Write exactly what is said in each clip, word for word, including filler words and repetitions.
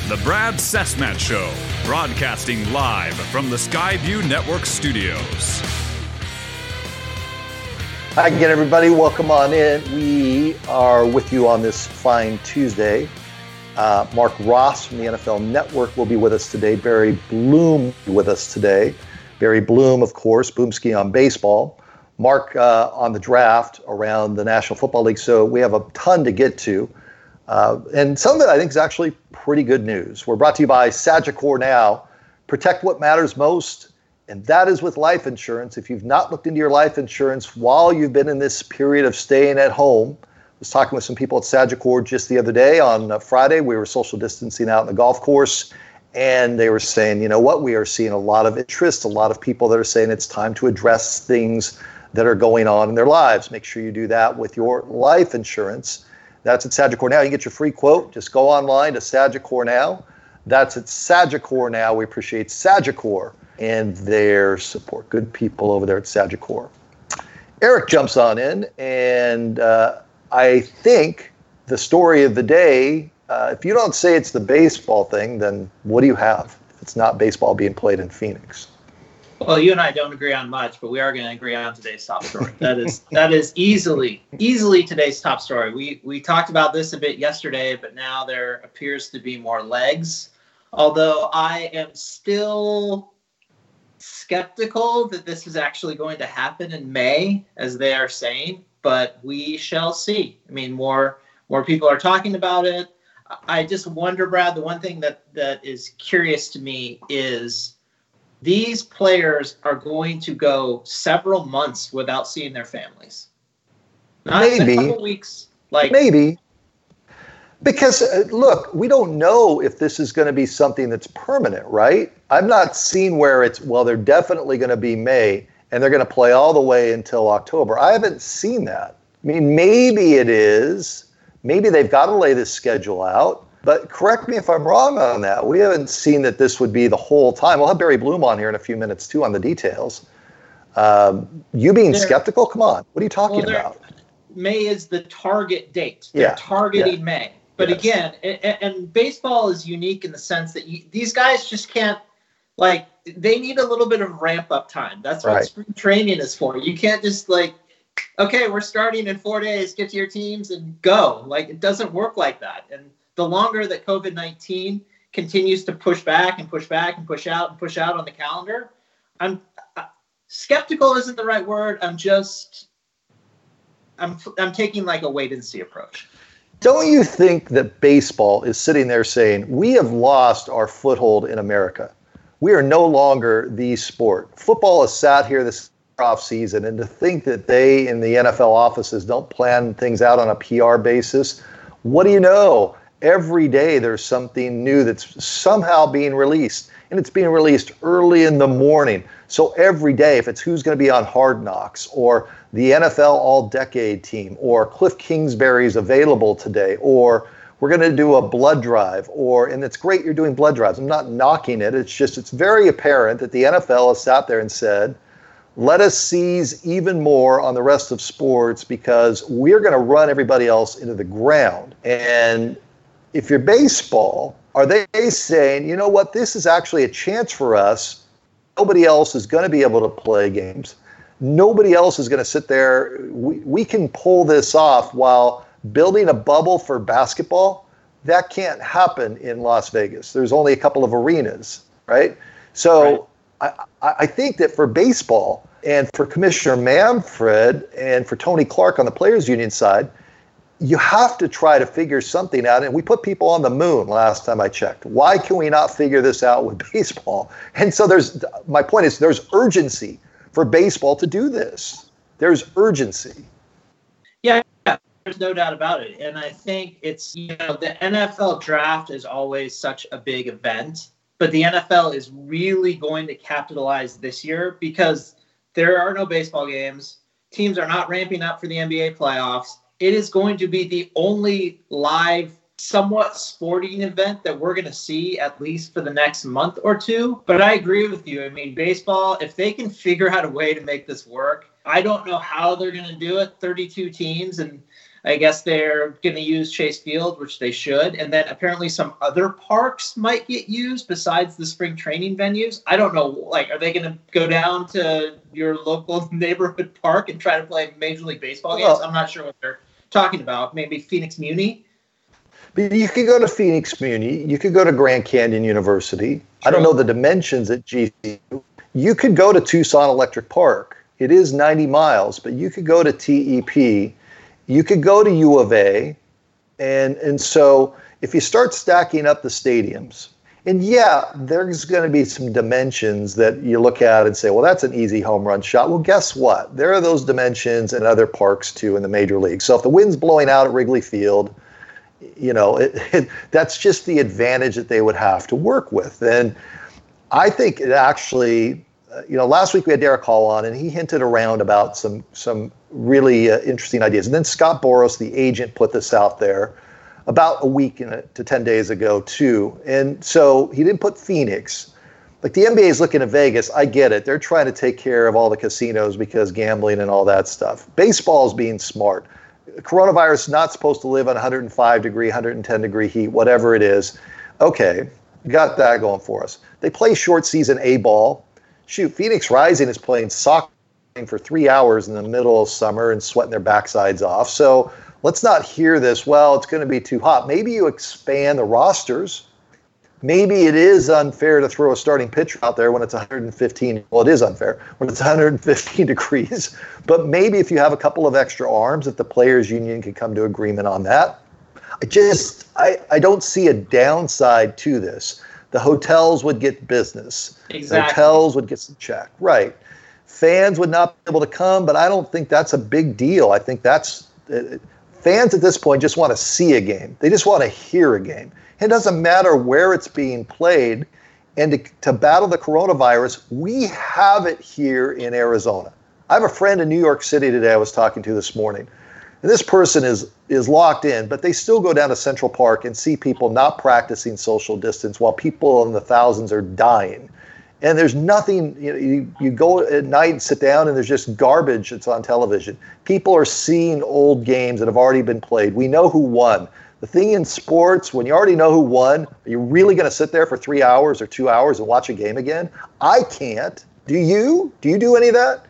The Brad Cessmat Show, broadcasting live from the Skyview Network studios. Hi again, everybody. Welcome on in. We are with you on this fine Tuesday. Uh, Mark Ross from the N F L Network will be with us today. Barry Bloom will be with us today. Barry Bloom, of course, Boomski on baseball. Mark uh, on the draft around the National Football League. So we have a ton to get to. Uh, and some of it, I think, is actually pretty good news. We're brought to you by Sagicor Now. Protect what matters most, and that is with life insurance. If you've not looked into your life insurance while you've been in this period of staying at home, I was talking with some people at Sagicor just the other day on uh, Friday. We were social distancing out on the golf course, and they were saying, you know what, we are seeing a lot of interest, a lot of people that are saying it's time to address things that are going on in their lives. Make sure you do that with your life insurance. That's at Sagicor Now. You can get your free quote. Just go online to Sagicor Now. That's at Sagicor Now. We appreciate Sagicor and their support. Good people over there at Sagicor. Eric jumps on in, and uh, I think the story of the day, uh, if you don't say it's the baseball thing, then what do you have? It's not baseball being played in Phoenix. Well, you and I don't agree on much, but we are going to agree on today's top story. That is that is easily, easily today's top story. We we talked about this a bit yesterday, but now there appears to be more legs. Although I am still skeptical that this is actually going to happen in May, as they are saying, but we shall see. I mean, more more people are talking about it. I just wonder, Brad, the one thing that, that is curious to me is these players are going to go several months without seeing their families. Not Maybe. a couple weeks. Like Maybe. Because, uh, look, we don't know if this is going to be something that's permanent, right? I've not seen where it's, well, they're definitely going to be May, and they're going to play all the way until October. I haven't seen that. I mean, maybe it is. Maybe they've got to lay this schedule out. But correct me if I'm wrong on that. We haven't seen that this would be the whole time. We'll have Barry Bloom on here in a few minutes, too, on the details. Um, you being they're, skeptical? Come on. What are you talking well, about? May is the target date. They're yeah, targeting yeah. May. But yes. again, and, and baseball is unique in the sense that you, these guys just can't, like, they need a little bit of ramp-up time. That's what right. spring training is for. You can't just, like, okay, we're starting in four days, get to your teams and go. Like, it doesn't work like that. And the longer that COVID nineteen continues to push back and push back and push out and push out on the calendar, I'm uh, skeptical isn't the right word. I'm just, I'm, I'm taking like a wait and see approach. Don't you think that baseball is sitting there saying, we have lost our foothold in America. We are no longer the sport. Football has sat here this off season, and to think that they in the N F L offices don't plan things out on a P R basis, what do you know? Every day there's something new that's somehow being released, and it's being released early in the morning. So every day, if it's who's going to be on Hard Knocks, or the N F L All-Decade Team, or Cliff Kingsbury's available today, or we're going to do a blood drive, or, and it's great you're doing blood drives. I'm not knocking it. It's just, it's very apparent that the N F L has sat there and said, let us seize even more on the rest of sports because we're going to run everybody else into the ground. And if you're baseball, are they saying, you know what, this is actually a chance for us. Nobody else is going to be able to play games. Nobody else is going to sit there. We, we can pull this off while building a bubble for basketball. That can't happen in Las Vegas. There's only a couple of arenas, right? So right. I, I think that for baseball and for Commissioner Manfred and for Tony Clark on the Players Union side, you have to try to figure something out. And we put people on the moon last time I checked. Why can we not figure this out with baseball? And so there's, my point is there's urgency for baseball to do this. There's urgency. Yeah, there's no doubt about it. And I think it's, you know, the N F L draft is always such a big event, but the N F L is really going to capitalize this year because there are no baseball games. Teams are not ramping up for the N B A playoffs. It is going to be the only live, somewhat sporting event that we're going to see at least for the next month or two. But I agree with you. I mean, baseball, if they can figure out a way to make this work, I don't know how they're going to do it. thirty-two teams. And I guess they're going to use Chase Field, which they should. And then apparently some other parks might get used besides the spring training venues. I don't know. Like, are they going to go down to your local neighborhood park and try to play Major League Baseball games? Well, I'm not sure what they're talking about. Maybe Phoenix Muni? But you could go to Phoenix Muni. You could go to Grand Canyon University. True. I don't know the dimensions at G C U. You could go to Tucson Electric Park. It is ninety miles, but you could go to T E P. You could go to U of A, and and so if you start stacking up the stadiums, and yeah, there's going to be some dimensions that you look at and say, well, that's an easy home run shot. Well, guess what? There are those dimensions in other parks too in the major league. So if the wind's blowing out at Wrigley Field, you know, it, it, that's just the advantage that they would have to work with. And I think it actually, uh, you know, last week we had Derek Hall on, and he hinted around about some some. really uh, interesting ideas. And then Scott Boras, the agent, put this out there about a week in it, to ten days ago too. And so he didn't put Phoenix. Like the N B A is looking at Vegas. I get it. They're trying to take care of all the casinos because gambling and all that stuff. Baseball is being smart. Coronavirus is not supposed to live on one hundred five degree, one hundred ten degree heat, whatever it is. Okay, got that going for us. They play short season A ball. Shoot, Phoenix Rising is playing soccer for three hours in the middle of summer and sweating their backsides off. So let's not hear this, well, it's going to be too hot. Maybe you expand the rosters. Maybe it is unfair to throw a starting pitcher out there when it's one hundred fifteen. Well, it is unfair when it's one hundred fifteen degrees. But maybe if you have a couple of extra arms, if the players union can come to agreement on that. I just, I, I don't see a downside to this. The hotels would get business. Exactly. The hotels would get some check. Right. Fans would not be able to come, but I don't think that's a big deal. I think that's uh, fans at this point just want to see a game. They just want to hear a game. It doesn't matter where it's being played. And to, to battle the coronavirus, we have it here in Arizona. I have a friend in New York City today I was talking to this morning. And this person is is locked in, but they still go down to Central Park and see people not practicing social distance while people in the thousands are dying. And there's nothing, you know, you, you go at night and sit down and there's just garbage that's on television. People are seeing old games that have already been played. We know who won. The thing in sports, when you already know who won, are you really going to sit there for three hours or two hours and watch a game again? I can't. Do you? Do you do any of that?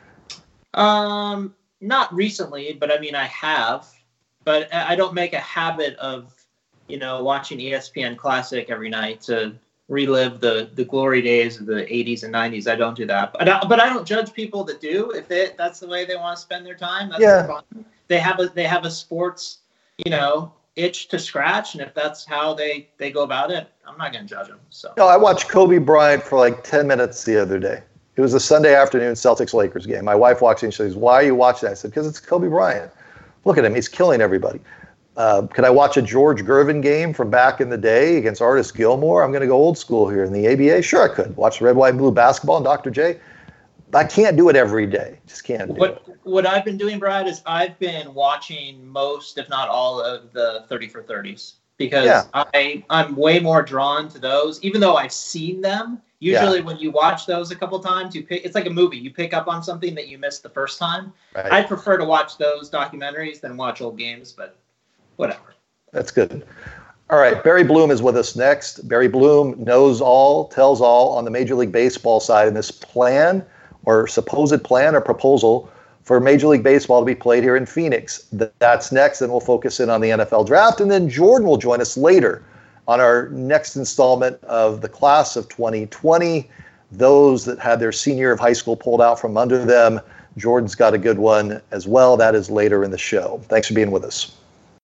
Um, not recently, but I mean, I have. But I don't make a habit of, you know, watching E S P N Classic every night to relive the the glory days of the eighties and nineties. I don't do that, but I, but I don't judge people that do. If it that's the way they want to spend their time, that's yeah. fine. They have a they have a sports, you know, itch to scratch, and if that's how they they go about it, I'm not going to judge them. So no, I watched Kobe Bryant for like ten minutes the other day. It was a Sunday afternoon Celtics Lakers game. My wife walks in and she says, "Why are you watching that?" I said, "Because it's Kobe Bryant. Look at him; he's killing everybody." Uh, could I watch a George Gervin game from back in the day against Artis Gilmore? I'm going to go old school here in the A B A. Sure, I could. Watch Red, White, and Blue basketball and Doctor J. I can't do it every day. Just can't do what, it. What I've been doing, Brad, is I've been watching most, if not all, of the thirty for thirties because yeah. I, I'm way more drawn to those, even though I've seen them. Usually yeah. when you watch those a couple times, you pick. It's like a movie. You pick up on something that you missed the first time. Right. I prefer to watch those documentaries than watch old games, but whatever. That's good. All right, Barry Bloom is with us next. Barry Bloom knows all, tells all on the Major League Baseball side in this plan or supposed plan or proposal for Major League Baseball to be played here in Phoenix. That's next, and we'll focus in on the N F L draft. And then Jordan will join us later on our next installment of the class of twenty twenty. Those that had their senior year of high school pulled out from under them. Jordan's got a good one as well. That is later in the show. Thanks for being with us.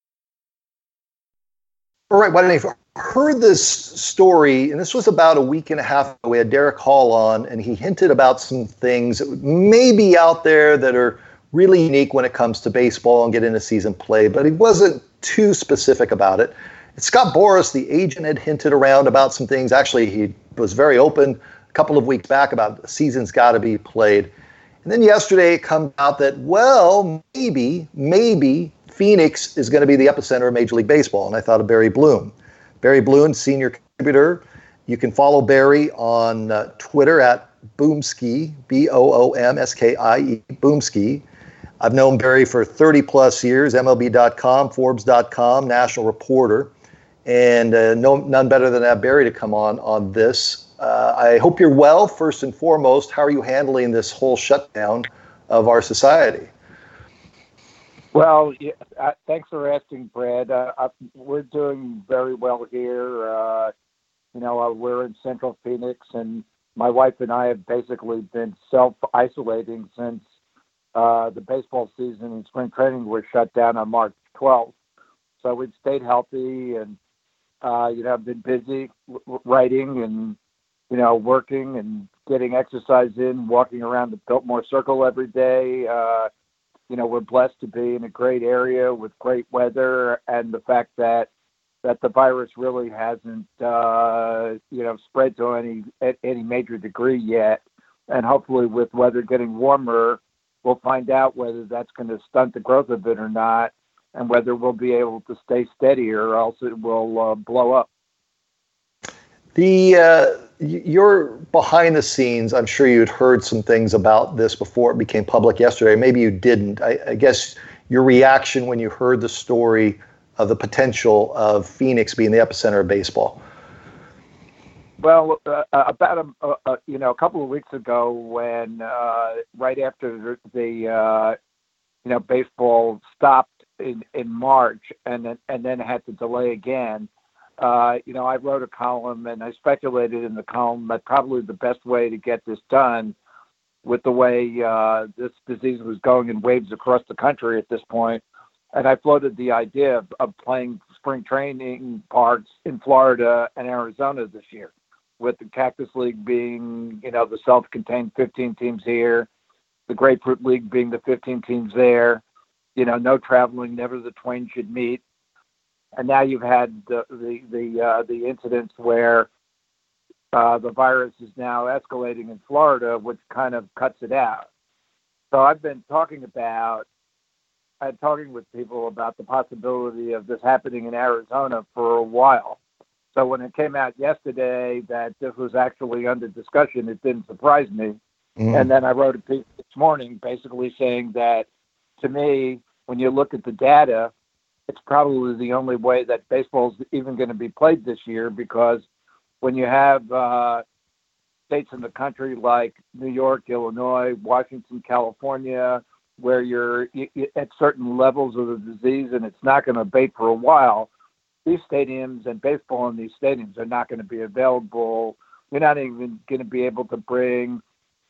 All right, why don't you heard this story, and this was about a week and a half ago. We had Derek Hall on, and he hinted about some things that may be out there that are really unique when it comes to baseball and get into season play, but he wasn't too specific about it. And Scott Boras, the agent, had hinted around about some things. Actually, he was very open a couple of weeks back about the season's got to be played. And then yesterday it comes out that, well, maybe, maybe, Phoenix is going to be the epicenter of Major League Baseball, and I thought of Barry Bloom. Barry Bloom, senior contributor. You can follow Barry on uh, Twitter at Boomski, B O O M S K I E, Boomski. I've known Barry for thirty plus years, M L B dot com, Forbes dot com, national reporter, and uh, no, none better than to have Barry to come on on this. Uh, I hope you're well, first and foremost. How are you handling this whole shutdown of our society? Well, yeah, uh, thanks for asking, Brad. Uh, uh, we're doing very well here. Uh, you know, uh, we're in Central Phoenix, and my wife and I have basically been self-isolating since uh, the baseball season and spring training were shut down on March twelfth. So we've stayed healthy, and uh, you know, I've been busy w- writing and you know, working and getting exercise in, walking around the Biltmore Circle every day. Uh, you know, we're blessed to be in a great area with great weather, and the fact that that the virus really hasn't, uh, you know, spread to any at any major degree yet. And hopefully, with weather getting warmer, we'll find out whether that's going to stunt the growth of it or not, and whether we'll be able to stay steady or else it will uh, blow up. The uh, you're behind the scenes. I'm sure you'd heard some things about this before it became public yesterday. Maybe you didn't. I, I guess your reaction when you heard the story of the potential of Phoenix being the epicenter of baseball. Well, uh, about a, a you know a couple of weeks ago, when uh, right after the uh, you know baseball stopped in, in March and then and then had to delay again. Uh, you know, I wrote a column and I speculated in the column that probably the best way to get this done with the way uh, this disease was going in waves across the country at this point. And I floated the idea of, of playing spring training parks in Florida and Arizona this year, with the Cactus League being, you know, the self-contained fifteen teams here, the Grapefruit League being the fifteen teams there, you know, no traveling, never the twain should meet. And now you've had the the the, uh, the incidents where uh, the virus is now escalating in Florida, which kind of cuts it out. So I've been talking about, I'm talking with people about the possibility of this happening in Arizona for a while. So when it came out yesterday that this was actually under discussion, it didn't surprise me. Mm-hmm. And then I wrote a piece this morning basically saying that, to me, when you look at the data, it's probably the only way that baseball is even going to be played this year, because when you have uh, states in the country like New York, Illinois, Washington, California, where you're at certain levels of the disease and it's not going to abate for a while, these stadiums and baseball in these stadiums are not going to be available. You're not even going to be able to bring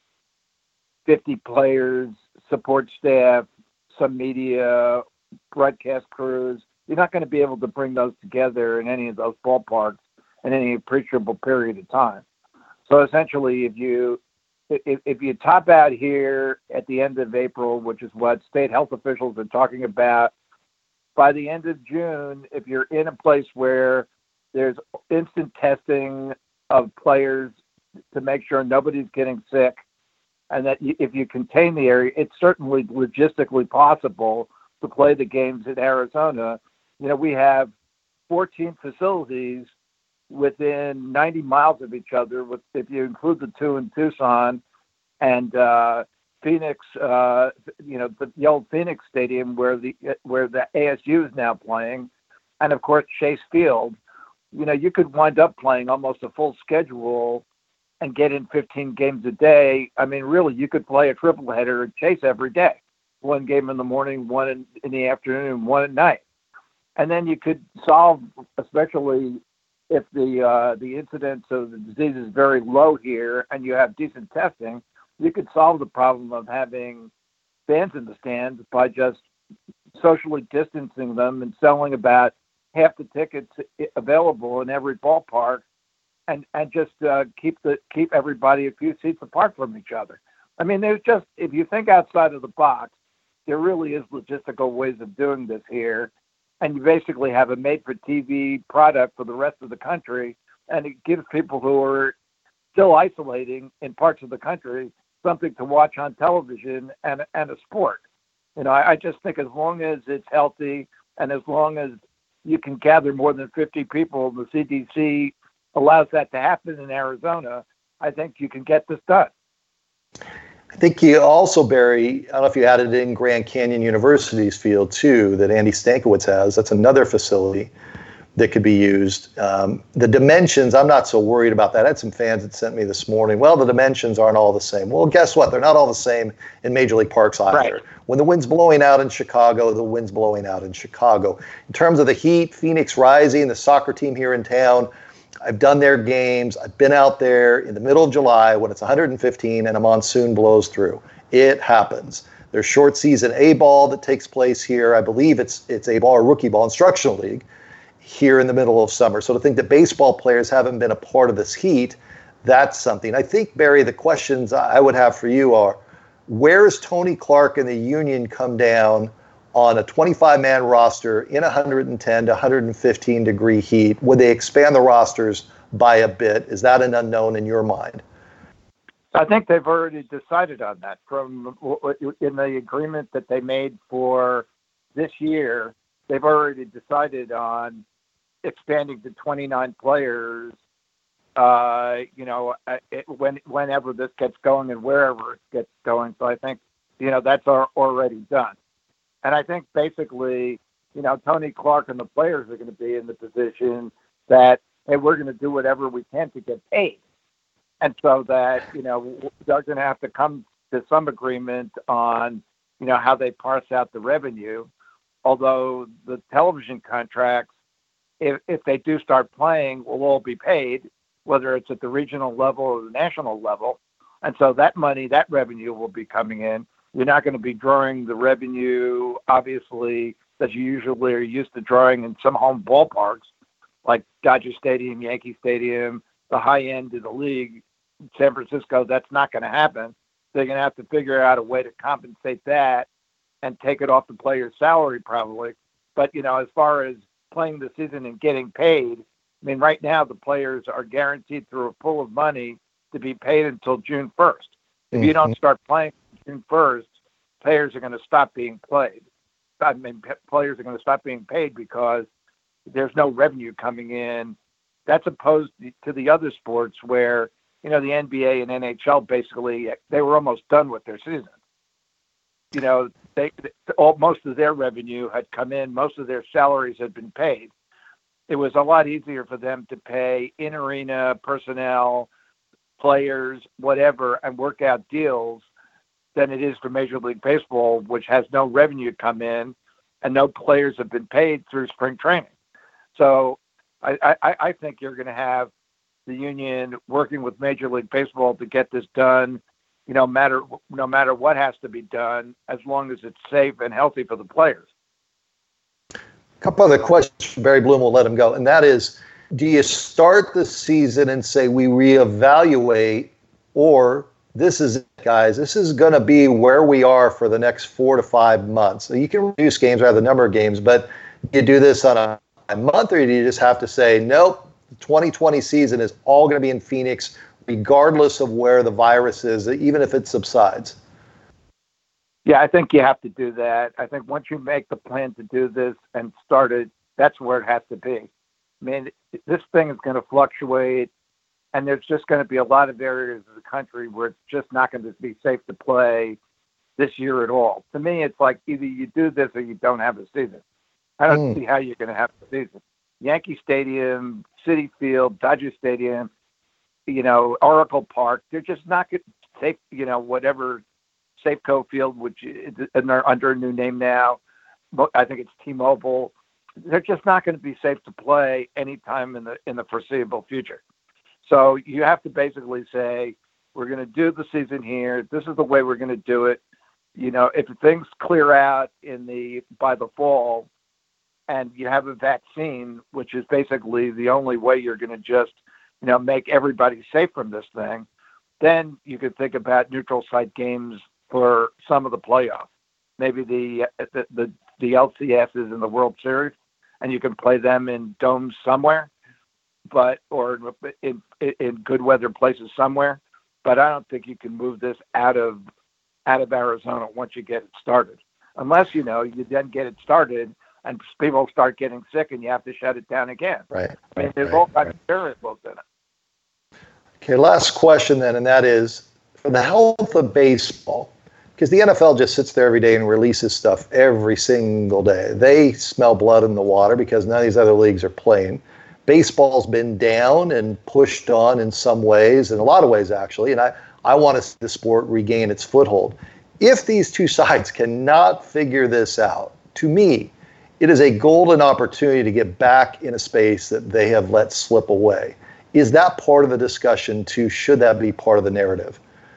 fifty players, support staff, some media, broadcast crews. You're not going to be able to bring those together in any of those ballparks in any appreciable period of time. So essentially, if you if, if you top out here at the end of April, which is what state health officials are talking about, by the end of June, if you're in a place where there's instant testing of players to make sure nobody's getting sick, and that you, if you contain the area, it's certainly logistically possible to play the games in Arizona. You know, we have fourteen facilities within ninety miles of each other, with, if you include the two in Tucson and uh, Phoenix, uh, you know, the, the old Phoenix Stadium where the where the A S U is now playing, and of course Chase Field. You know, you could wind up playing almost a full schedule and get in fifteen games a day. I mean, really, you could play a triple header at Chase every day. One game in the morning, one in, in the afternoon, and one at night. And then you could solve, especially if the uh, the incidence of the disease is very low here and you have decent testing, you could solve the problem of having fans in the stands by just socially distancing them and selling about half the tickets available in every ballpark, and, and just uh, keep the keep everybody a few seats apart from each other. I mean, there's just, if you think outside of the box, there really is logistical ways of doing this here. And you basically have a made-for-T V product for the rest of the country, and it gives people who are still isolating in parts of the country something to watch on television and and a sport. You know, I, I just think as long as it's healthy and as long as you can gather more than fifty people, the C D C allows that to happen in Arizona, I think you can get this done. I think you also, Barry, I don't know if you had it in Grand Canyon University's field too, that Andy Stankiewicz has. That's another facility that could be used. Um, the dimensions, I'm not so worried about that. I had some fans that sent me this morning, well, the dimensions aren't all the same. Well, guess what? They're not all the same in Major League Parks either. Right. When the wind's blowing out in Chicago, the wind's blowing out in Chicago. In terms of the heat, Phoenix Rising, the soccer team here in town, I've done their games. I've been out there in the middle of July when it's one hundred fifteen and a monsoon blows through. It happens. There's short season A ball that takes place here. I believe it's it's A ball or rookie ball, instructional league, here in the middle of summer. So to think that baseball players haven't been a part of this heat, that's something. I think, Barry, the questions I would have for you are, where is Tony Clark and the union come down on a twenty-five man roster in one hundred ten to one hundred fifteen degree heat? Would they expand the rosters by a bit? Is that an unknown in your mind? I think they've already decided on that from in the agreement that they made for this year. They've already decided on expanding to twenty-nine players, uh, you know, it, when, whenever this gets going and wherever it gets going. So I think, you know, that's already done. And I think basically, you know, Tony Clark and the players are going to be in the position that, hey, we're going to do whatever we can to get paid. And so that, you know, they're going to have to come to some agreement on, you know, how they parse out the revenue. Although the television contracts, if, if they do start playing, will all be paid, whether it's at the regional level or the national level. And so that money, that revenue will be coming in. You're not going to be drawing the revenue, obviously, that you usually are used to drawing in some home ballparks, like Dodger Stadium, Yankee Stadium, the high end of the league, San Francisco. That's not going to happen. They're going to have to figure out a way to compensate that and take it off the player's salary probably. But, you know, as far as playing the season and getting paid, I mean, right now the players are guaranteed through a pool of money to be paid until June first. If mm-hmm. you don't start playing June first, players are going to stop being played. I mean, players are going to stop being paid because there's no revenue coming in. That's opposed to the other sports where, you know, the N B A and N H L basically, they were almost done with their season. You know, they all, most of their revenue had come in. Most of their salaries had been paid. It was a lot easier for them to pay in-arena personnel, players, whatever, and work out deals than it is for Major League Baseball, which has no revenue come in and no players have been paid through spring training. So I, I, I think you're going to have the union working with Major League Baseball to get this done, you know, matter no matter what has to be done, as long as it's safe and healthy for the players. A couple other questions from Barry Bloom, we'll let him go. And that is, do you start the season and say we reevaluate, or this is it, guys, this is going to be where we are for the next four to five months? So you can reduce games, rather the number of games, but you do this on a, a month, or do you just have to say, nope, the twenty twenty season is all going to be in Phoenix, regardless of where the virus is, even if it subsides? Yeah, I think you have to do that. I think once you make the plan to do this and start it, that's where it has to be. I mean, this thing is going to fluctuate, and there's just going to be a lot of areas of the country where it's just not going to be safe to play this year at all. To me, it's like either you do this or you don't have a season. I don't mm. see how you're going to have a season. Yankee Stadium, Citi Field, Dodger Stadium, you know, Oracle Park, they're just not going to take, you know, whatever Safeco Field, which is under a new name now. I think it's T-Mobile. They're just not going to be safe to play anytime in the in the foreseeable future. So you have to basically say, we're going to do the season here. This is the way we're going to do it. You know, if things clear out in the by the fall, and you have a vaccine, which is basically the only way you're going to just, you know, make everybody safe from this thing, then you could think about neutral site games for some of the playoffs. Maybe the the the, the L C Ss in the World Series, and you can play them in domes somewhere, but or in in good weather places somewhere. But I don't think you can move this out of out of Arizona once you get it started, unless you know you then get it started and people start getting sick and you have to shut it down again. Right. I mean, there's right, all kinds right. of variables in it. Okay, last question then, and that is, for the health of baseball, because the N F L just sits there every day and releases stuff every single day. They smell blood in the water because none of these other leagues are playing. Baseball's been down and pushed on in some ways, in a lot of ways actually, and I, I want to see the sport regain its foothold. If these two sides cannot figure this out, to me, it is a golden opportunity to get back in a space that they have let slip away. Is that part of the discussion too? Should that be part of the narrative?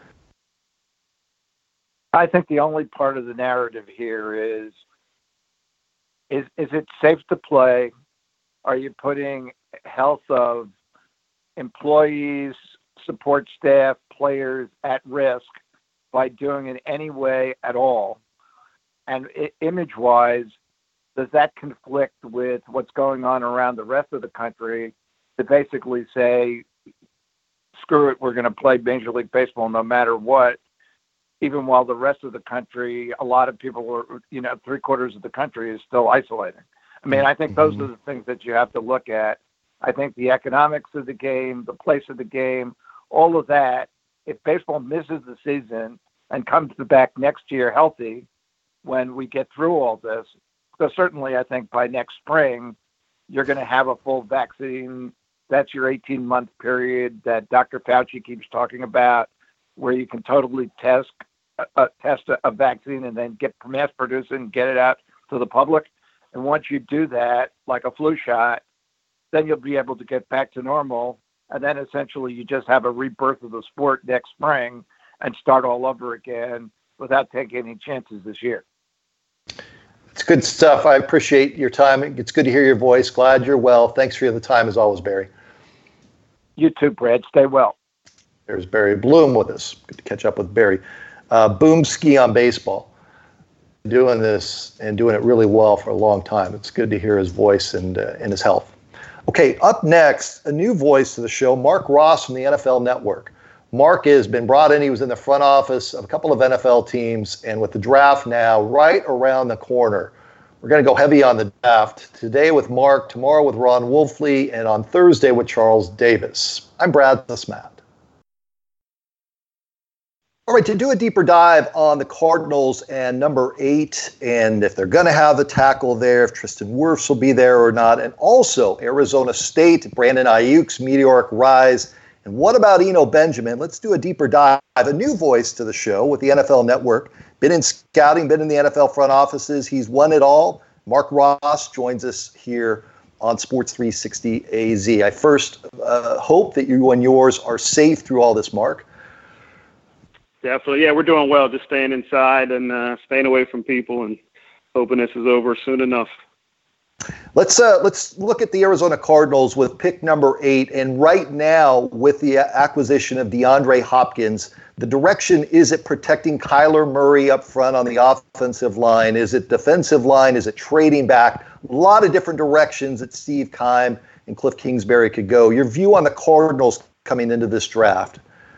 I think the only part of the narrative here is, is, is it safe to play? Are you putting health of employees, support staff, players at risk by doing it any way at all? And I- image-wise, does that conflict with what's going on around the rest of the country to basically say, screw it, we're going to play Major League Baseball no matter what, even while the rest of the country, a lot of people are, you know, three quarters of the country is still isolating. I mean, I think those are the things that you have to look at. I think the economics of the game, the place of the game, all of that, if baseball misses the season and comes back next year healthy when we get through all this, so certainly I think by next spring, you're going to have a full vaccine. That's your eighteen-month period that Doctor Fauci keeps talking about, where you can totally test uh, test a, a vaccine and then get mass produce it and get it out to the public. And once you do that, like a flu shot, then you'll be able to get back to normal. And then essentially you just have a rebirth of the sport next spring and start all over again without taking any chances this year. It's good stuff. I appreciate your time. It's good to hear your voice. Glad you're well. Thanks for the time as always, Barry. You too, Brad. Stay well. There's Barry Bloom with us. Good to catch up with Barry. Uh, Boom Ski on Baseball. Doing this and doing it really well for a long time. It's good to hear his voice and, uh, and his health. Okay, up next, a new voice to the show, Mark Ross from the N F L Network. Mark has been brought in. He was in the front office of a couple of N F L teams, and with the draft now right around the corner, we're going to go heavy on the draft. Today with Mark, tomorrow with Ron Wolfley, and on Thursday with Charles Davis. I'm Brad Smatt. All right, to do a deeper dive on the Cardinals and number eight, and if they're going to have the tackle there, if Tristan Wirfs will be there or not, and also Arizona State, Brandon Ayuk's meteoric rise. And what about Eno Benjamin? Let's do a deeper dive. A new voice to the show with the N F L Network. Been in scouting, been in the N F L front offices. He's won it all. Mark Ross joins us here on Sports three sixty A Z. I first uh, hope that you and yours are safe through all this, Mark. Definitely. Yeah, we're doing well. Just staying inside and uh, staying away from people and hoping this is over soon enough. Let's uh, let's look at the Arizona Cardinals with pick number eight. And right now, with the acquisition of DeAndre Hopkins, the direction, is it protecting Kyler Murray up front on the offensive line? Is it defensive line? Is it trading back? A lot of different directions that Steve Keim and Cliff Kingsbury could go. Your view on the Cardinals coming into this draft?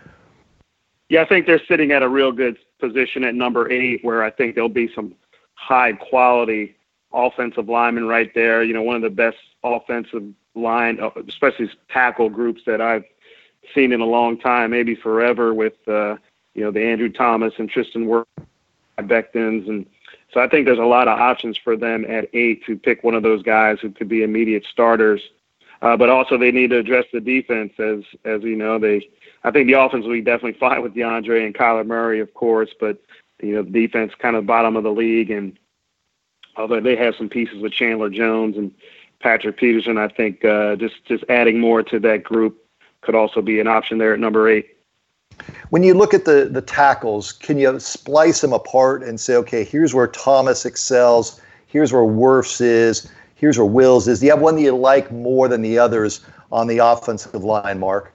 Yeah, I think they're sitting at a real good position at number eight, where I think there'll be some high quality offensive linemen right there. You know, one of the best offensive line, especially tackle groups that I've seen in a long time, maybe forever, with, uh, you know, the Andrew Thomas and Tristan Wirfs, Becktons. And so I think there's a lot of options for them at eight to pick one of those guys who could be immediate starters. Uh, but also they need to address the defense, as, as you know, they, I think the offense will be definitely fine with DeAndre and Kyler Murray, of course, but, you know, the defense kind of bottom of the league. And although they have some pieces with Chandler Jones and Patrick Peterson, I think uh, just, just adding more to that group could also be an option there at number eight. When you look at the, the tackles, can you splice them apart and say, okay, here's where Thomas excels, here's where Wirfs is, here's where Wills is? Do you have one that you like more than the others on the offensive line, Mark?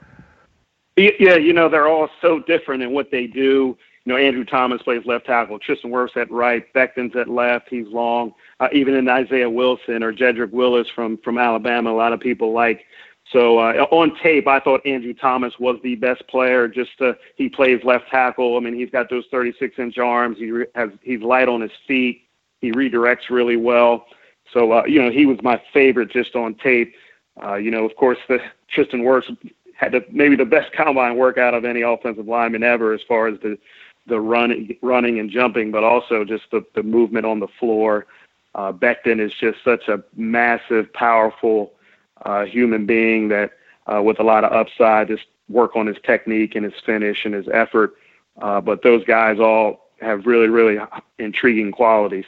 Yeah, you know, they're all so different in what they do. You know, Andrew Thomas plays left tackle, Tristan Wirfs at right, Becton's at left, he's long. Uh, even in Isaiah Wilson or Jedrick Willis from, from Alabama, a lot of people like. So uh, on tape, I thought Andrew Thomas was the best player. Just uh, he plays left tackle. I mean, he's got those thirty-six inch arms. He re- has he's light on his feet. He redirects really well. So uh, you know, he was my favorite just on tape. Uh, you know, of course, the Tristan Wirfs had the, maybe the best combine workout of any offensive lineman ever as far as the the running, running and jumping, but also just the, the movement on the floor. Uh, Becton is just such a massive, powerful uh, human being that uh, with a lot of upside, just work on his technique and his finish and his effort. Uh, but those guys all have really, really intriguing qualities.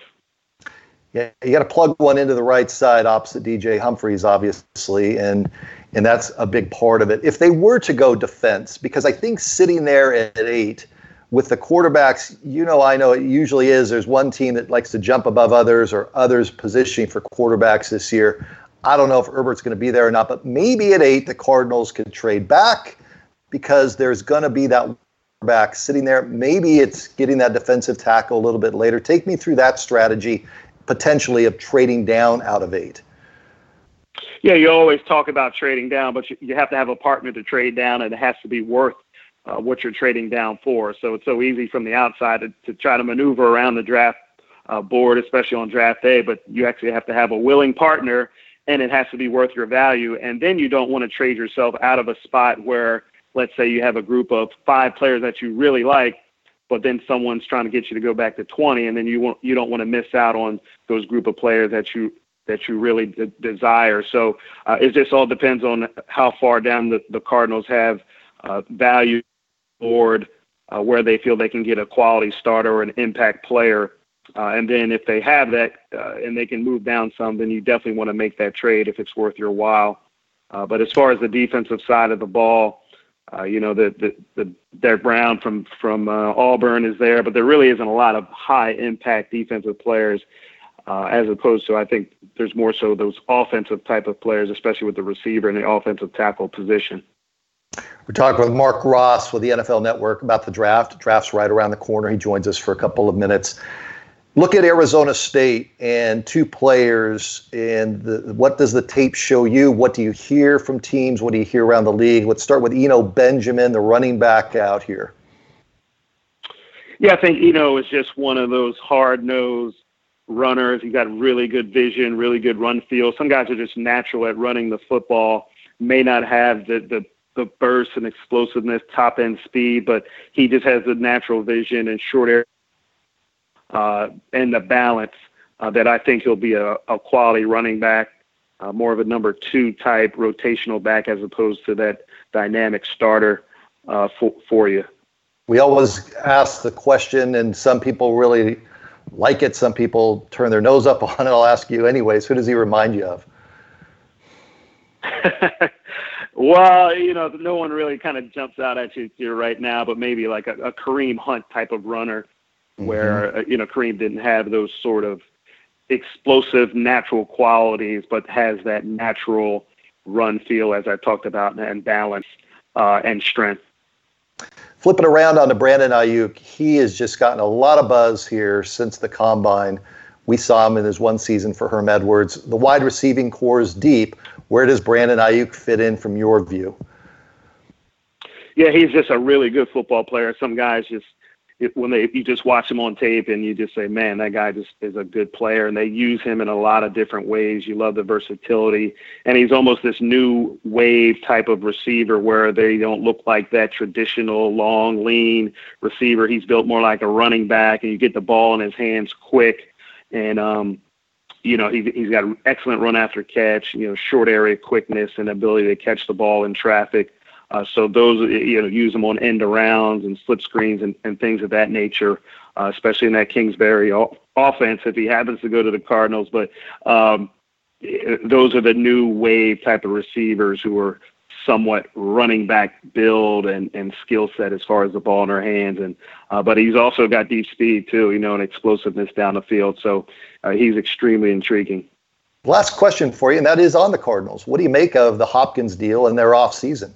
Yeah, you got to plug one into the right side opposite D J Humphries, obviously, and and that's a big part of it. If they were to go defense, because I think sitting there at eight with the quarterbacks, you know, I know it usually is, there's one team that likes to jump above others or others positioning for quarterbacks this year. I don't know if Herbert's going to be there or not, but maybe at eight, the Cardinals could trade back because there's going to be that quarterback sitting there. Maybe it's getting that defensive tackle a little bit later. Take me through that strategy, potentially, of trading down out of eight. Yeah, you always talk about trading down, but you, you have to have a partner to trade down, and it has to be worth uh, what you're trading down for. So it's so easy from the outside to, to try to maneuver around the draft uh, board, especially on draft day, but you actually have to have a willing partner, and it has to be worth your value. And then you don't want to trade yourself out of a spot where, let's say you have a group of five players that you really like, but then someone's trying to get you to go back to twenty, and then you want, you don't want to miss out on those group of players that you that you really de- desire. So uh, it just all depends on how far down the, the Cardinals have uh, value board, uh, where they feel they can get a quality starter or an impact player. Uh, and then if they have that uh, and they can move down some, then you definitely want to make that trade if it's worth your while. Uh, but as far as the defensive side of the ball, uh, you know, the, the, the Derek Brown from, from uh, Auburn is there, but there really isn't a lot of high impact defensive players. Uh, as opposed to, I think there's more so those offensive type of players, especially with the receiver and the offensive tackle position. We're talking with Mark Ross with the N F L Network about the draft. Draft's right around the corner. He joins us for a couple of minutes. Look at Arizona State and two players, and the, what does the tape show you? What do you hear from teams? What do you hear around the league? Let's start with Eno Benjamin, the running back out here. Yeah, I think Eno is just one of those hard-nosed runners. He got really good vision, really good run feel. Some guys are just natural at running the football, may not have the the, the burst and explosiveness, top end speed, but he just has the natural vision and short area uh, and the balance uh, that I think he'll be a, a quality running back, uh, more of a number two type rotational back as opposed to that dynamic starter uh, for, for you. We always ask the question, and some people really like it. Some people turn their nose up on it. I'll ask you anyways. Who does he remind you of? Well, you know, no one really kind of jumps out at you here right now, but maybe like a, a Kareem Hunt type of runner mm-hmm. where, uh, you know, Kareem didn't have those sort of explosive natural qualities, but has that natural run feel, as I talked about, and balance uh, and strength. Flipping around onto Brandon Aiyuk, he has just gotten a lot of buzz here since the Combine. We saw him in his one season for Herm Edwards. The wide receiving core is deep. Where does Brandon Aiyuk fit in from your view? Yeah, he's just a really good football player. Some guys just, it, when they you just watch him on tape and you just say, man, that guy just is a good player. And they use him in a lot of different ways. You love the versatility. And he's almost this new wave type of receiver where they don't look like that traditional long, lean receiver. He's built more like a running back, and you get the ball in his hands quick. And, um, you know, he, he's got an excellent run after catch, you know, short area quickness and ability to catch the ball in traffic. Uh, so those, you know, use them on end arounds and slip screens and, and things of that nature, uh, especially in that Kingsbury o- offense if he happens to go to the Cardinals. But um, those are the new wave type of receivers who are somewhat running back build and, and skill set as far as the ball in their hands. And uh, but he's also got deep speed too, you know, and explosiveness down the field. So uh, he's extremely intriguing. Last question for you, and that is on the Cardinals. What do you make of the Hopkins deal and their off season?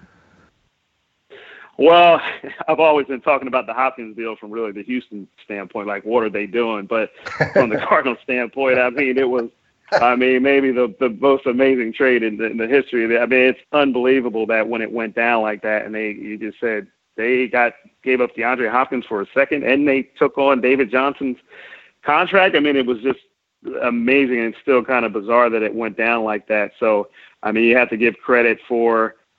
Well, I've always been talking about the Hopkins deal from really the Houston standpoint, like what are they doing? But from the Cardinals standpoint, I mean, it was, I mean, maybe the, the most amazing trade in the, in the history of it. I mean, it's unbelievable that when it went down like that, and they, you just said they got gave up DeAndre Hopkins for a second, and they took on David Johnson's contract. I mean, it was just amazing and still kind of bizarre that it went down like that. So, I mean, you have to give credit for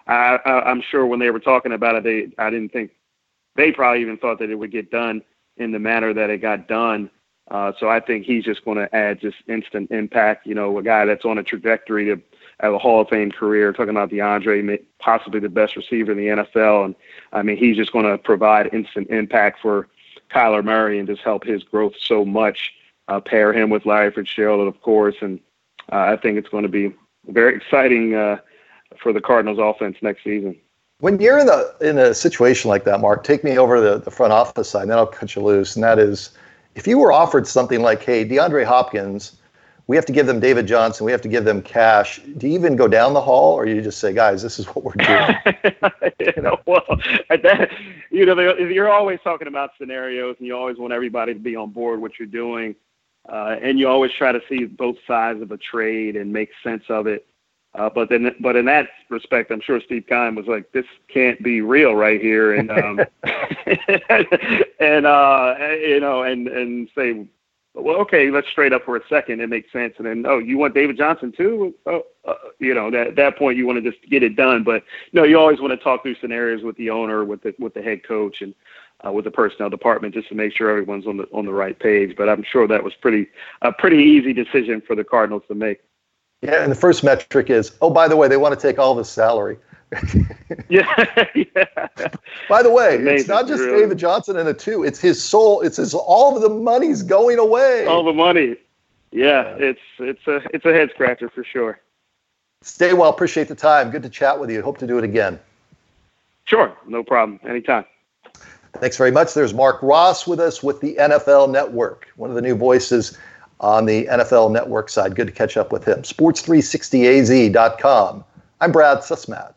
I, I, I'm sure when they were talking about it, they I didn't think they probably even thought that it would get done in the manner that it got done. Uh, so I think he's just going to add just instant impact. You know, a guy that's on a trajectory to have a Hall of Fame career. Talking about DeAndre, possibly the best receiver in the N F L, and I mean he's just going to provide instant impact for Kyler Murray and just help his growth so much. Uh, pair him with Larry Fitzgerald, of course, and uh, I think it's going to be very exciting uh, for the Cardinals offense next season. When you're in a in a situation like that, Mark, take me over to the, the front office side, and then I'll cut you loose. And that is, if you were offered something like, hey, DeAndre Hopkins, we have to give them David Johnson, we have to give them cash, do you even go down the hall, or you just say, guys, this is what we're doing? you know, well, at that, you know, you're always talking about scenarios, and you always want everybody to be on board what you're doing. Uh, and you always try to see both sides of a trade and make sense of it. Uh, but then, but in that respect, I'm sure Steve Keim was like, "This can't be real right here," and um, and uh, you know, and and say, "Well, okay, let's straight up for a second. It makes sense." And then, oh, you want David Johnson too? Oh, uh, you know, that, at that point, you want to just get it done. But no, you always want to talk through scenarios with the owner, with the with the head coach, and Uh, with the personnel department, just to make sure everyone's on the on the right page. But I'm sure that was pretty a pretty easy decision for the Cardinals to make. Yeah, and the first metric is, oh, by the way, they want to take all of his salary. yeah, yeah. By the way, Amazing, it's not just really. David Johnson and a two; it's his soul. It's his all of the money's going away. All the money. Yeah, it's it's a it's a head scratcher for sure. Stay well. Appreciate the time. Good to chat with you. Hope to do it again. Sure, no problem. Anytime. Thanks very much. There's Mark Ross with us with the N F L Network, one of the new voices on the N F L Network side. Good to catch up with him. sports three sixty A Z dot com. I'm Brad Sussman.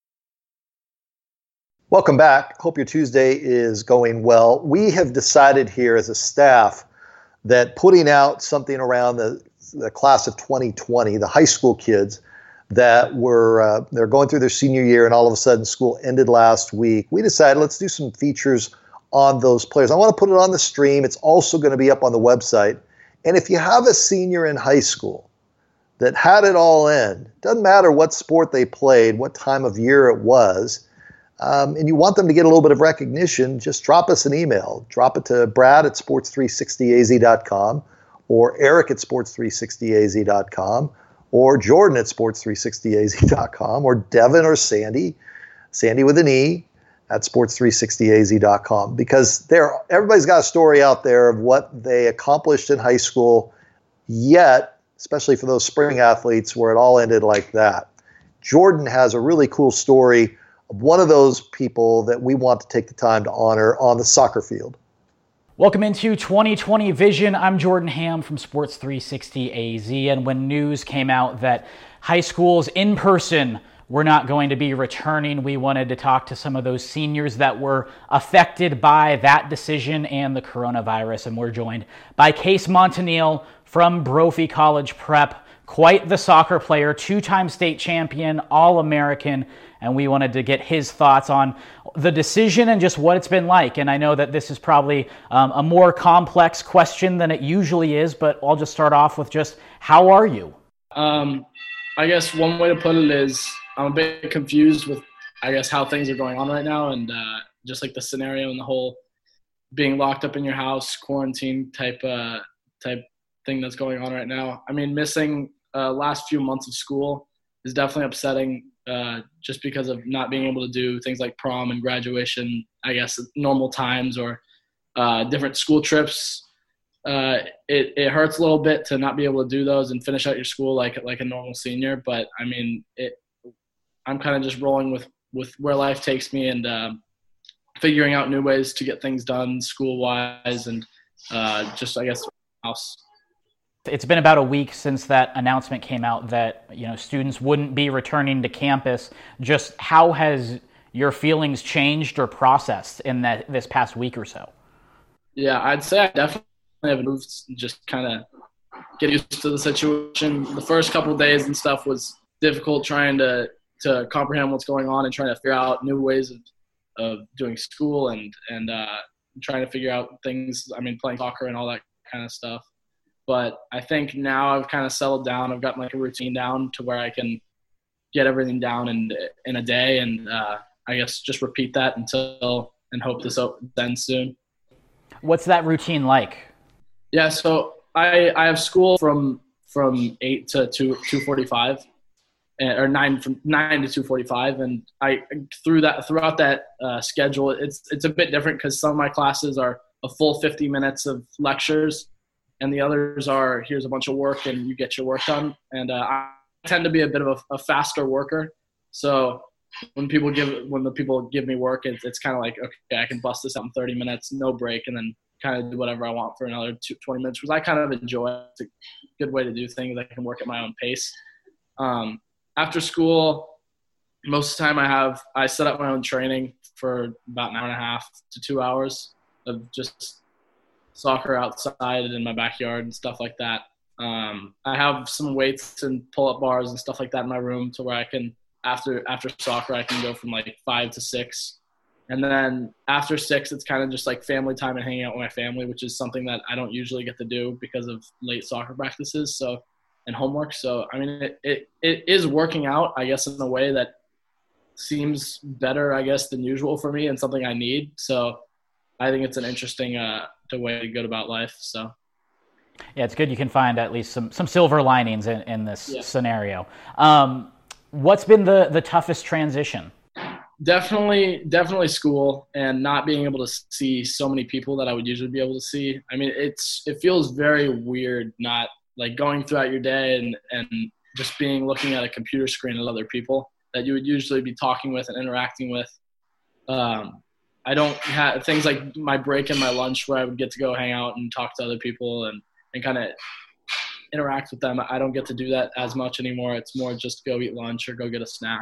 Welcome back. Hope your Tuesday is going well. We have decided here as a staff that putting out something around the, the class of twenty twenty, the high school kids that were uh, they're going through their senior year, and all of a sudden school ended last week. We decided let's do some features on those players. I want to put it on the stream. It's also going to be up on the website. And if you have a senior in high school that had it all end, doesn't matter what sport they played, what time of year it was, um, and you want them to get a little bit of recognition, just drop us an email. Drop it to Brad at sports three sixty A Z dot com or Eric at sports three sixty A Z dot com. Or Jordan at sports three sixty A Z dot com, or Devin or Sandy, Sandy with an E, at sports three sixty A Z dot com. Because there, everybody's got a story out there of what they accomplished in high school, yet, especially for those spring athletes, where it all ended like that. Jordan has a really cool story of one of those people that we want to take the time to honor on the soccer field. Welcome into twenty twenty Vision. I'm Jordan Ham from sports three sixty A Z, and when news came out that high schools in person were not going to be returning, we wanted to talk to some of those seniors that were affected by that decision and the coronavirus, and we're joined by Case Montanil from Brophy College Prep, quite the soccer player, two-time state champion, All-American, and we wanted to get his thoughts on the decision and just what it's been like. And I know that this is probably um, a more complex question than it usually is, but I'll just start off with just, how are you? Um, I guess one way to put it is I'm a bit confused with, I guess, how things are going on right now, and uh, just like the scenario and the whole being locked up in your house, quarantine type uh, type thing that's going on right now. I mean, missing uh, last few months of school is definitely upsetting. Uh, just because of not being able to do things like prom and graduation, I guess, at normal times, or uh, different school trips. Uh, it, it hurts a little bit to not be able to do those and finish out your school like like a normal senior. But, I mean, it, I'm kind of just rolling with, with where life takes me, and uh, figuring out new ways to get things done school-wise, and uh, just, I guess, house. It's been about a week since that announcement came out that, you know, students wouldn't be returning to campus. Just how has your feelings changed or processed in that this past week or so? Yeah, I'd say I definitely have moved, just kind of get used to the situation. The first couple of days and stuff was difficult, trying to, to comprehend what's going on and trying to figure out new ways of, of doing school, and, and uh, trying to figure out things, I mean, playing soccer and all that kind of stuff. But I think now I've kind of settled down. I've gotten like a routine down to where I can get everything down in in a day, and uh, I guess just repeat that until and hope this ends soon. What's that routine like? Yeah, so I I have school from from eight to two two forty five, or nine from nine to two forty five, and I through that throughout that uh, schedule, it's it's a bit different because some of my classes are a full fifty minutes of lectures, and the others are here's a bunch of work and you get your work done. And uh, I tend to be a bit of a, a faster worker, so when people give when the people give me work, it's it's kind of like, okay, I can bust this out in thirty minutes, no break, and then kind of do whatever I want for another two, twenty minutes, which I kind of enjoy. It's a good way to do things. I can work at my own pace. Um, after school, most of the time I have, I set up my own training for about an hour and a half to two hours of just soccer outside and in my backyard and stuff like that. Um, I have some weights and pull-up bars and stuff like that in my room to where I can, after after soccer, I can go from like five to six. And then after six, it's kind of just like family time and hanging out with my family, which is something that I don't usually get to do because of late soccer practices so and homework. So, I mean, it, it, it is working out, I guess, in a way that seems better, I guess, than usual for me and something I need. So I think it's an interesting uh, way to go about life. So. Yeah, it's good you can find at least some, some silver linings in, in this yeah. scenario. Um, what's been the, the toughest transition? Definitely, definitely school and not being able to see so many people that I would usually be able to see. I mean, it's it feels very weird not like going throughout your day and, and just being looking at a computer screen at other people that you would usually be talking with and interacting with. Um, I don't have things like my break and my lunch where I would get to go hang out and talk to other people and, and kind of interact with them. I don't get to do that as much anymore. It's more just go eat lunch or go get a snack.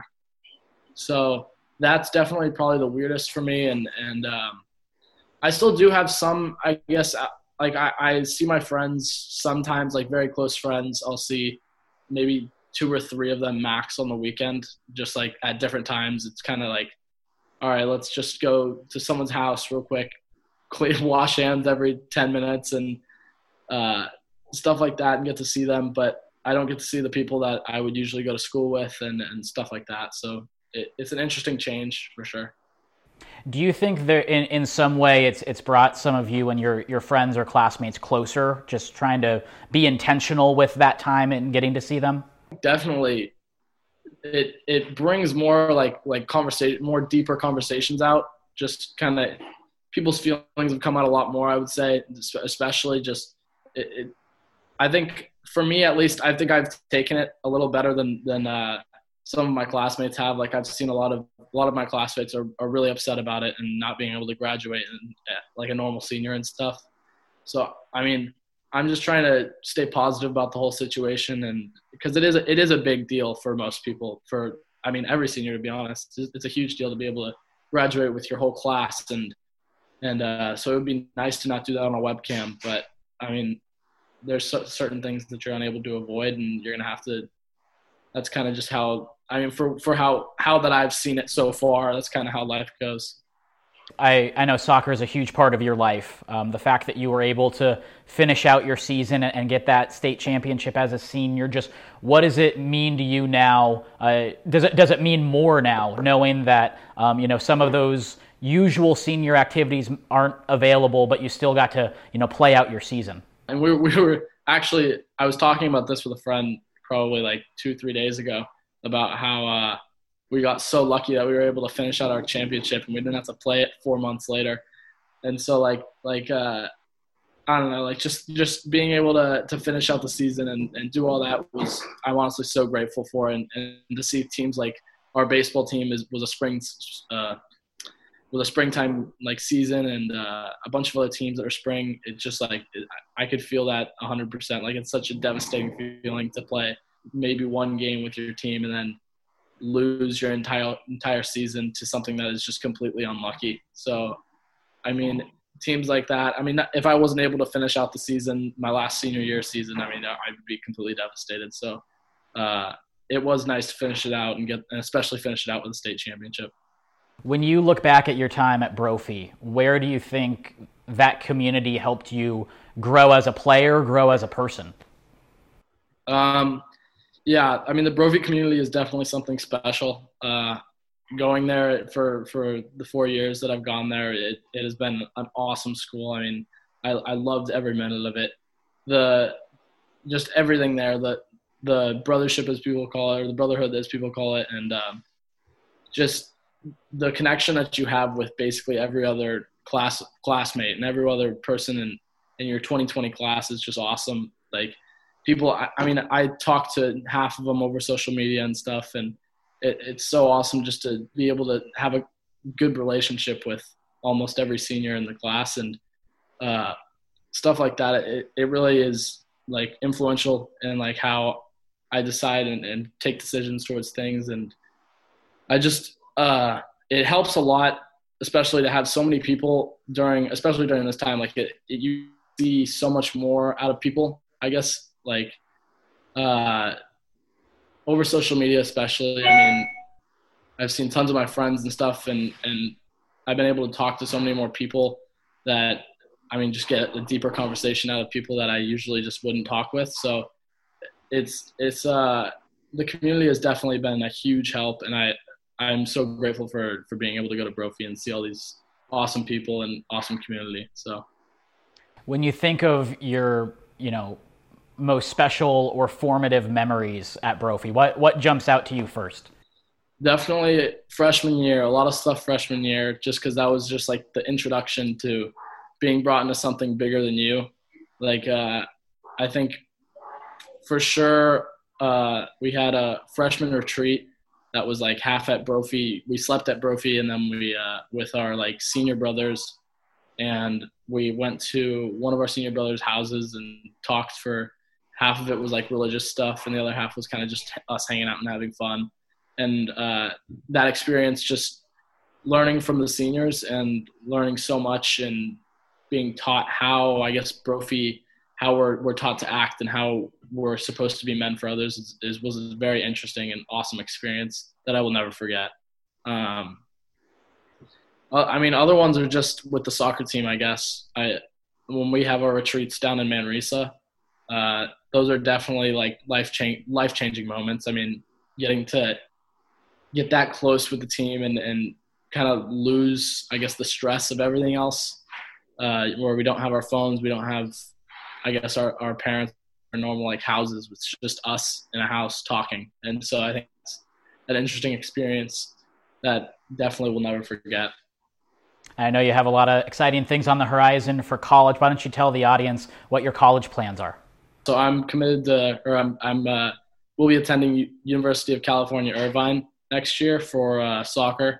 So that's definitely probably the weirdest for me. And, and um, I still do have some, I guess, like I, I see my friends sometimes, like very close friends. I'll see maybe two or three of them max on the weekend, just like at different times. It's kind of like, all right, let's just go to someone's house real quick, clean, wash hands every ten minutes and uh, stuff like that and get to see them. But I don't get to see the people that I would usually go to school with and, and stuff like that. So it, it's an interesting change for sure. Do you think there, in, in some way it's it's brought some of you and your, your friends or classmates closer, just trying to be intentional with that time and getting to see them? Definitely. It it brings more like like conversation, more deeper conversations out. Just kind of people's feelings have come out a lot more, I would say, especially just it, it I think for me at least, I think I've taken it a little better than than uh, some of my classmates have. Like I've seen a lot of a lot of my classmates are, are really upset about it and not being able to graduate and uh, like a normal senior and stuff. So I mean, I'm just trying to stay positive about the whole situation, and because it is a, it is a big deal for most people. For I mean, every senior, to be honest, it's, it's a huge deal to be able to graduate with your whole class, and and uh, so it would be nice to not do that on a webcam. But I mean, there's so, certain things that you're unable to avoid, and you're gonna have to. That's kind of just how I mean, for for how how that I've seen it so far. That's kind of how life goes. I, I know soccer is a huge part of your life. Um, the fact that you were able to finish out your season and, and get that state championship as a senior, just what does it mean to you now? Uh, does it does it mean more now, knowing that um, you know some of those usual senior activities aren't available, but you still got to you know play out your season? And we we were actually I was talking about this with a friend probably like two three days ago about how. Uh, We got so lucky that we were able to finish out our championship and we didn't have to play it four months later. And so like, like, uh, I don't know, like just, just being able to, to finish out the season and, and do all that was, I'm honestly so grateful for. And, and to see teams like our baseball team is, was a spring, uh, with a springtime like season and uh, a bunch of other teams that are spring. It's just like, it, I could feel that a hundred percent. Like it's such a devastating feeling to play maybe one game with your team and then lose your entire entire season to something that is just completely unlucky. So, I mean, teams like that, I mean, if I wasn't able to finish out the season, my last senior year season, I mean, I would be completely devastated. So, uh, it was nice to finish it out and get, and especially finish it out with a state championship. When you look back at your time at Brophy, where do you think that community helped you grow as a player, grow as a person? Um, Yeah, I mean, the Brophy community is definitely something special. Uh, going there for, for the four years that I've gone there, it, it has been an awesome school. I mean, I, I loved every minute of it. The just everything there, the the brothership, as people call it, or the brotherhood, as people call it, and um, just the connection that you have with basically every other class classmate and every other person in, in your twenty twenty class is just awesome. Like people, I, I mean, I talk to half of them over social media and stuff, and it, it's so awesome just to be able to have a good relationship with almost every senior in the class, and uh, stuff like that. It, it really is like influential in like how I decide and, and take decisions towards things. And I just, uh, it helps a lot, especially to have so many people during, especially during this time, like it, it you see so much more out of people, I guess, like, uh, over social media, especially. I mean, I've seen tons of my friends and stuff, and, and I've been able to talk to so many more people that, I mean, just get a deeper conversation out of people that I usually just wouldn't talk with. So it's, it's, uh, the community has definitely been a huge help. And I, I'm so grateful for, for being able to go to Brophy and see all these awesome people and awesome community. So when you think of your, you know, most special or formative memories at Brophy, what, what jumps out to you first? Definitely freshman year, a lot of stuff freshman year, just because that was just like the introduction to being brought into something bigger than you. Like, uh, I think for sure uh, we had a freshman retreat that was like half at Brophy. We slept at Brophy, and then we, uh, with our like senior brothers, and we went to one of our senior brothers' houses and talked for half of it was like religious stuff, and the other half was kind of just us hanging out and having fun. And uh, that experience, just learning from the seniors and learning so much and being taught how, I guess, Brophy, how we're, we're taught to act and how we're supposed to be men for others is, is was a very interesting and awesome experience that I will never forget. Um, I mean, other ones are just with the soccer team, I guess. I when we have our retreats down in Manresa, uh, those are definitely like life change, life changing moments. I mean, getting to get that close with the team and, and kind of lose, I guess, the stress of everything else, uh, where we don't have our phones, we don't have, I guess, our, our parents, our normal like houses. It's just us in a house talking. And so I think it's an interesting experience that definitely will never forget. I know you have a lot of exciting things on the horizon for college. Why don't you tell the audience what your college plans are? So I'm committed to, or I'm, I'm, uh, we'll be attending U- University of California, Irvine next year for uh, soccer.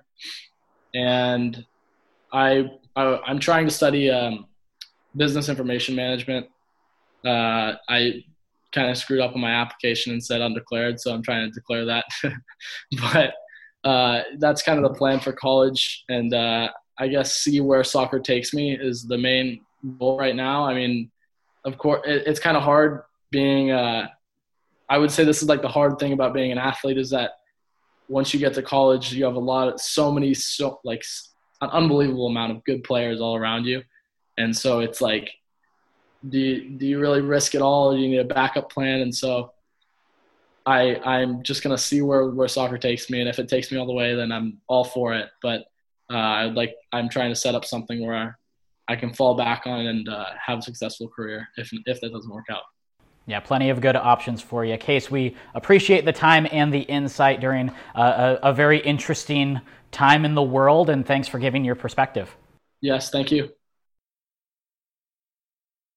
And I, I, I'm trying to study um, business information management. Uh, I kind of screwed up on my application and said undeclared, so I'm trying to declare that. But uh, that's kind of the plan for college. And uh, I guess see where soccer takes me is the main goal right now. I mean, of course, it, it's kind of hard being uh, – I would say this is like the hard thing about being an athlete is that once you get to college, you have a lot of – so many – so like an unbelievable amount of good players all around you. And so it's like, do you, do you really risk it all, or do you need a backup plan? And so I, I'm just going to see where, where soccer takes me. And if it takes me all the way, then I'm all for it. But uh, I'd like, I'm trying to set up something where I can fall back on and uh, have a successful career if, if that doesn't work out. Yeah, plenty of good options for you. Case, we appreciate the time and the insight during uh, a, a very interesting time in the world, and thanks for giving your perspective. Yes, thank you.